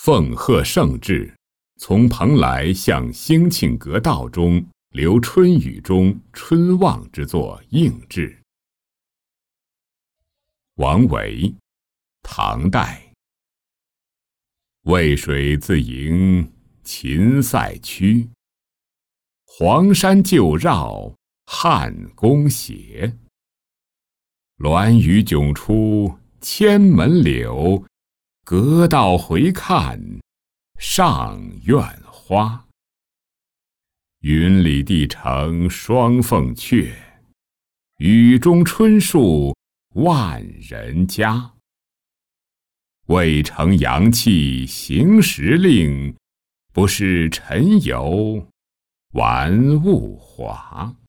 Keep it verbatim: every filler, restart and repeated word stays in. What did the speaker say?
奉贺圣制，从蓬莱向兴庆阁道中留春雨中春望之作应制。王维，唐代。渭水自迎秦塞曲，黄山旧绕汉宫斜。鸾宇迥出千门柳，阁道回看上苑花。云里帝城双凤阙，雨中春树万人家。渭城阳气行时令，不识陈游玩物华。